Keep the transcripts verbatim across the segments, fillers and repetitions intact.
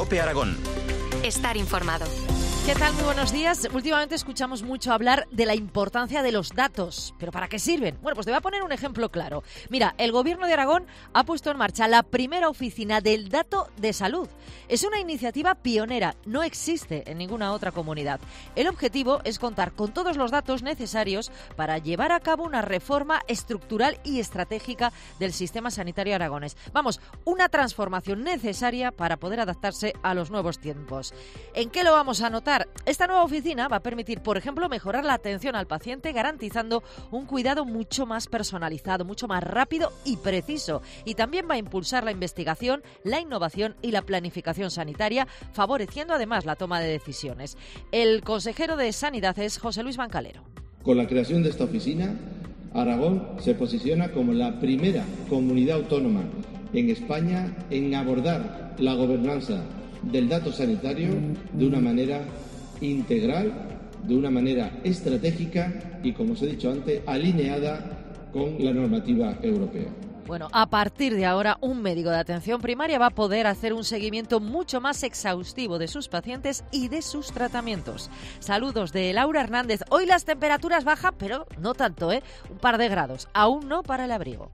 COPE Aragón. Estar informado. ¿Qué tal? Muy buenos días. Últimamente escuchamos mucho hablar de la importancia de los datos. ¿Pero para qué sirven? Bueno, pues te voy a poner un ejemplo claro. Mira, el Gobierno de Aragón ha puesto en marcha la primera oficina del dato de salud. Es una iniciativa pionera, no existe en ninguna otra comunidad. El objetivo es contar con todos los datos necesarios para llevar a cabo una reforma estructural y estratégica del sistema sanitario aragonés. Vamos, una transformación necesaria para poder adaptarse a los nuevos tiempos. ¿En qué lo vamos a notar? Esta nueva oficina va a permitir, por ejemplo, mejorar la atención al paciente garantizando un cuidado mucho más personalizado, mucho más rápido y preciso. Y también va a impulsar la investigación, la innovación y la planificación sanitaria, favoreciendo además la toma de decisiones. El consejero de Sanidad es José Luis Bancalero. Con la creación de esta oficina, Aragón se posiciona como la primera comunidad autónoma en España en abordar la gobernanza del dato sanitario de una manera integral, de una manera estratégica y, como os he dicho antes, alineada con la normativa europea. Bueno, a partir de ahora, un médico de atención primaria va a poder hacer un seguimiento mucho más exhaustivo de sus pacientes y de sus tratamientos. Saludos de Laura Hernández. Hoy las temperaturas bajan, pero no tanto, ¿eh? Un par de grados. Aún no para el abrigo.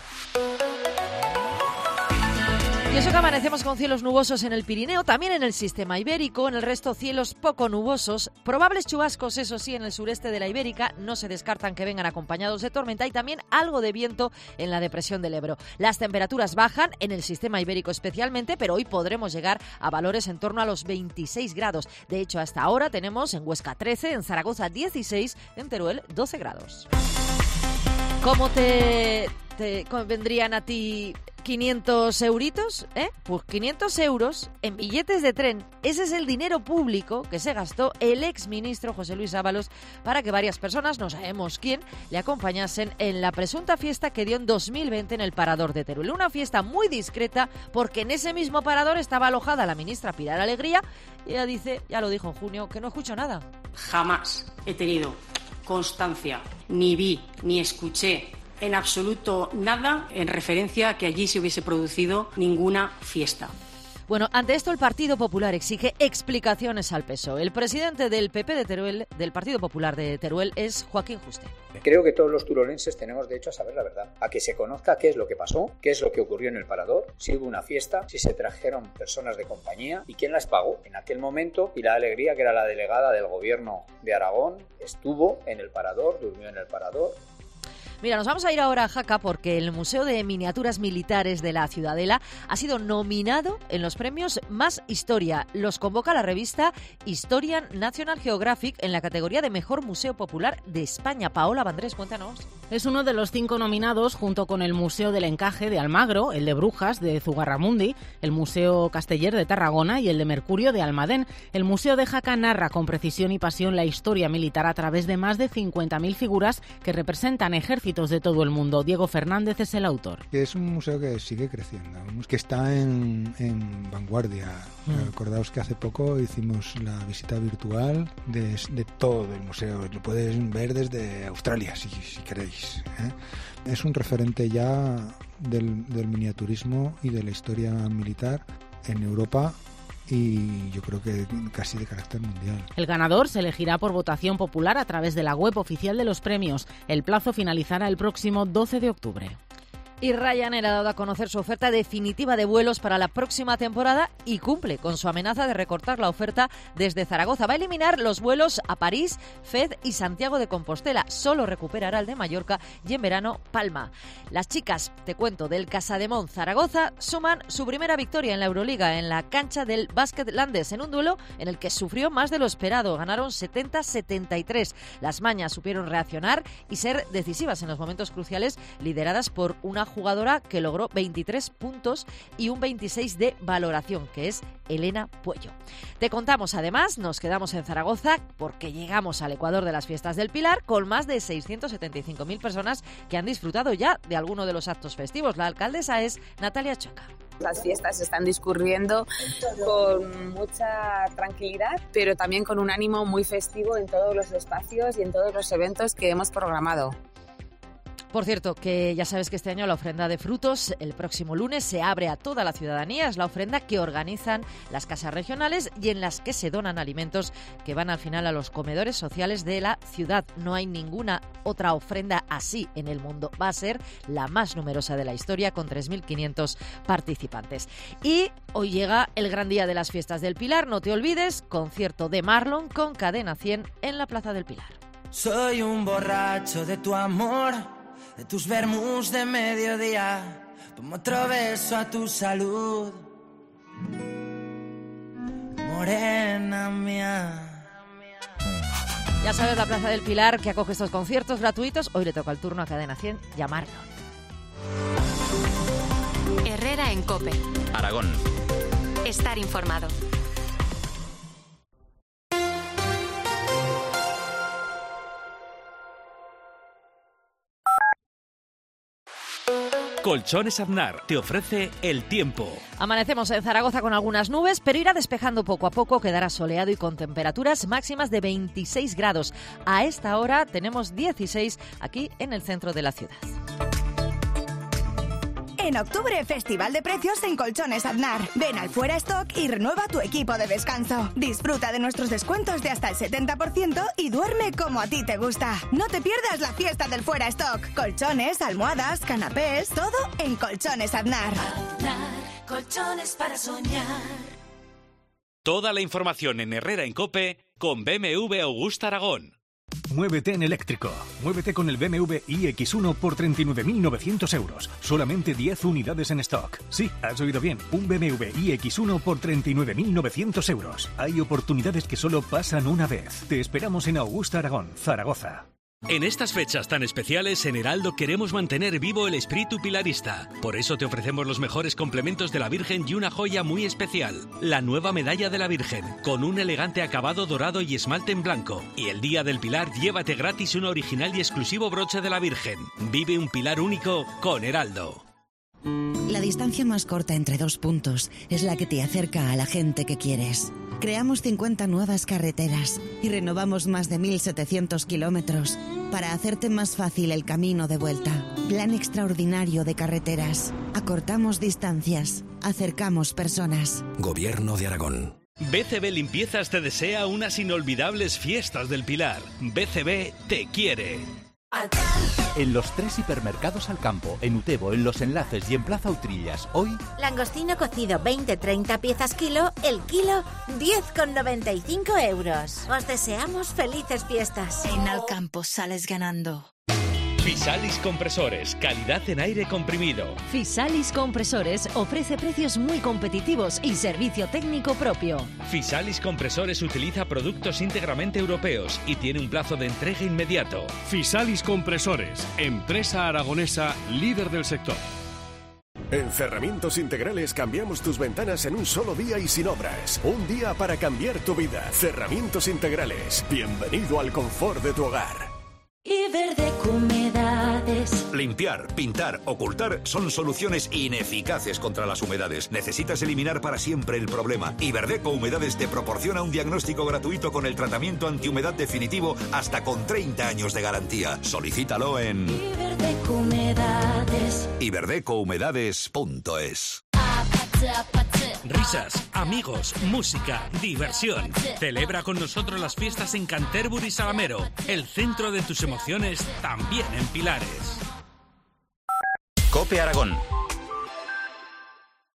Y eso que amanecemos con cielos nubosos en el Pirineo, también en el sistema ibérico, en el resto cielos poco nubosos, probables chubascos, eso sí, en el sureste de la Ibérica, no se descartan que vengan acompañados de tormenta y también algo de viento en la depresión del Ebro. Las temperaturas bajan en el sistema ibérico especialmente, pero hoy podremos llegar a valores en torno a los veintiséis grados. De hecho, hasta ahora tenemos en Huesca trece, en Zaragoza dieciséis, en Teruel doce grados. ¿Cómo te, te vendrían a ti quinientos euritos? ¿Eh? Pues quinientos euros en billetes de tren. Ese es el dinero público que se gastó el exministro José Luis Ábalos para que varias personas, no sabemos quién, le acompañasen en la presunta fiesta que dio en dos mil veinte en el Parador de Teruel. Una fiesta muy discreta porque en ese mismo parador estaba alojada la ministra Pilar Alegría y ella dice, ya lo dijo en junio, que no escuchó nada. Jamás he tenido constancia, ni vi, ni escuché en absoluto nada en referencia a que allí se hubiese producido ninguna fiesta. Bueno, ante esto el Partido Popular exige explicaciones al P S O E. El presidente del P P de Teruel, del Partido Popular de Teruel, es Joaquín Juste. Creo que todos los turolenses tenemos derecho a saber la verdad, a que se conozca qué es lo que pasó, qué es lo que ocurrió en el Parador, si hubo una fiesta, si se trajeron personas de compañía y quién las pagó. En aquel momento, Pilar Alegría, que era la delegada del gobierno de Aragón, estuvo en el Parador, durmió en el Parador. Mira, nos vamos a ir ahora a Jaca porque el Museo de Miniaturas Militares de la Ciudadela ha sido nominado en los premios Más Historia. Los convoca la revista Historian National Geographic en la categoría de Mejor Museo Popular de España. Paola Vandrés, cuéntanos. Es uno de los cinco nominados junto con el Museo del Encaje de Almagro, el de Brujas de Zugarramundi, el Museo Casteller de Tarragona y el de Mercurio de Almadén. El Museo de Jaca narra con precisión y pasión la historia militar a través de más de cincuenta mil figuras que representan ejércitos de todo el mundo. Diego Fernández es el autor. Es un museo que sigue creciendo, que está en, en vanguardia. Mm. Acordaos que hace poco hicimos la visita virtual de, de todo el museo. Lo puedes ver desde Australia, si, si queréis, ¿eh? Es un referente ya del, del miniaturismo y de la historia militar en Europa, y yo creo que casi de carácter mundial. El ganador se elegirá por votación popular a través de la web oficial de los premios. El plazo finalizará el próximo doce de octubre. Y Ryanair ha dado a conocer su oferta definitiva de vuelos para la próxima temporada y cumple con su amenaza de recortar la oferta desde Zaragoza. Va a eliminar los vuelos a París, Fez y Santiago de Compostela. Solo recuperará el de Mallorca y en verano Palma. Las chicas, te cuento, del Casademont Zaragoza suman su primera victoria en la Euroliga en la cancha del Basket Landes en un duelo en el que sufrió más de lo esperado. Ganaron setenta a setenta y tres. Las mañas supieron reaccionar y ser decisivas en los momentos cruciales, lideradas por una jugadora que logró veintitrés puntos y un veintiséis de valoración, que es Elena Puello. Te contamos además, nos quedamos en Zaragoza porque llegamos al Ecuador de las Fiestas del Pilar con más de seiscientas setenta y cinco mil personas que han disfrutado ya de alguno de los actos festivos. La alcaldesa es Natalia Chueca. Las fiestas están discurriendo con mucha tranquilidad, pero también con un ánimo muy festivo en todos los espacios y en todos los eventos que hemos programado. Por cierto, que ya sabes que este año la ofrenda de frutos el próximo lunes se abre a toda la ciudadanía. Es la ofrenda que organizan las casas regionales y en las que se donan alimentos que van al final a los comedores sociales de la ciudad. No hay ninguna otra ofrenda así en el mundo. Va a ser la más numerosa de la historia, con tres mil quinientos participantes. Y hoy llega el gran día de las fiestas del Pilar. No te olvides, concierto de Marlon con Cadena cien en la Plaza del Pilar. Soy un borracho de tu amor, de tus vermús de mediodía. Pongo otro beso a tu salud, morena mía. Ya sabes, la Plaza del Pilar, que acoge estos conciertos gratuitos. Hoy le toca el turno a Cadena cien llamarlo. Herrera en COPE. Aragón. Estar informado. Colchones Aznar te ofrece el tiempo. Amanecemos en Zaragoza con algunas nubes, pero irá despejando poco a poco, quedará soleado y con temperaturas máximas de veintiséis grados. A esta hora tenemos dieciséis aquí en el centro de la ciudad. En octubre, Festival de Precios en Colchones Aznar. Ven al Fuera Stock y renueva tu equipo de descanso. Disfruta de nuestros descuentos de hasta el setenta por ciento y duerme como a ti te gusta. No te pierdas la fiesta del Fuera Stock. Colchones, almohadas, canapés, todo en Colchones Aznar. Aznar, colchones para soñar. Toda la información en Herrera en COPE con B M W Augusta Aragón. Muévete en eléctrico. Muévete con el B M W i X uno por treinta y nueve mil novecientos euros. Solamente diez unidades en stock. Sí, has oído bien. Un B M W i X uno por treinta y nueve mil novecientos euros. Hay oportunidades que solo pasan una vez. Te esperamos en Augusta Aragón, Zaragoza. En estas fechas tan especiales, en Heraldo queremos mantener vivo el espíritu pilarista. Por eso te ofrecemos los mejores complementos de la Virgen y una joya muy especial, la nueva medalla de la Virgen, con un elegante acabado dorado y esmalte en blanco. Y el día del Pilar, llévate gratis un original y exclusivo broche de la Virgen. Vive un Pilar único con Heraldo. La distancia más corta entre dos puntos es la que te acerca a la gente que quieres. Creamos cincuenta nuevas carreteras y renovamos más de mil setecientos kilómetros para hacerte más fácil el camino de vuelta. Plan extraordinario de carreteras. Acortamos distancias, acercamos personas. Gobierno de Aragón. B C B Limpiezas te desea unas inolvidables fiestas del Pilar. B C B te quiere. En los tres hipermercados Alcampo, en Utebo, en Los Enlaces y en Plaza Utrillas, hoy... Langostino cocido veinte treinta piezas kilo, el kilo diez con noventa y cinco euros. Os deseamos felices fiestas. En Alcampo sales ganando. Fisalis Compresores, calidad en aire comprimido. Fisalis Compresores ofrece precios muy competitivos y servicio técnico propio. Fisalis Compresores utiliza productos íntegramente europeos y tiene un plazo de entrega inmediato. Fisalis Compresores, empresa aragonesa líder del sector. En Cerramientos Integrales cambiamos tus ventanas en un solo día y sin obras. Un día para cambiar tu vida. Cerramientos Integrales. Bienvenido al confort de tu hogar. Iberdeco Humedades. Limpiar, pintar, ocultar son soluciones ineficaces contra las humedades. Necesitas eliminar para siempre el problema. Iberdeco Humedades te proporciona un diagnóstico gratuito con el tratamiento antihumedad definitivo hasta con treinta años de garantía. Solicítalo en Iberdeco Humedades. iberdeco humedades punto es. Risas, amigos, música, diversión. Celebra con nosotros las fiestas en Canterbury Salamero, el centro de tus emociones también en Pilares. COPE Aragón.